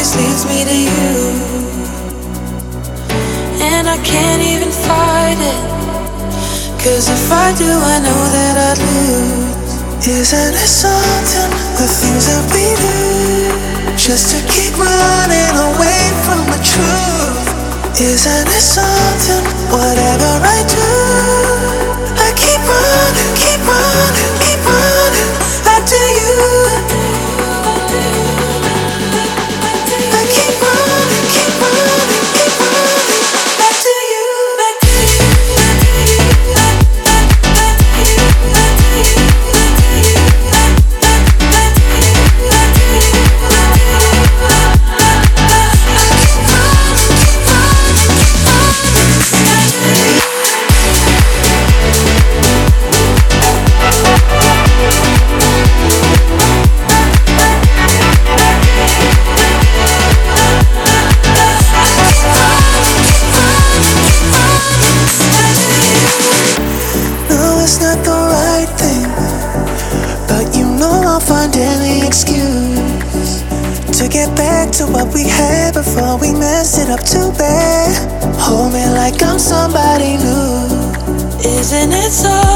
just leads me to you, and I can't even fight it. 'Cause if I do, I know that I'd lose. Isn't it something, the things that we do, just to keep running away from the truth? Isn't it something, whatever I do, I keep running, keep running, keep running back to you. I keep running, keep running, keep running back to you, back to you, back to you, back to you, back to you, back to you, back to you, back to you, back to you. I keep running, keep running, keep running back to you. Find any excuse to get back to what we had before we messed it up too bad. Hold me like I'm somebody new. Isn't it so?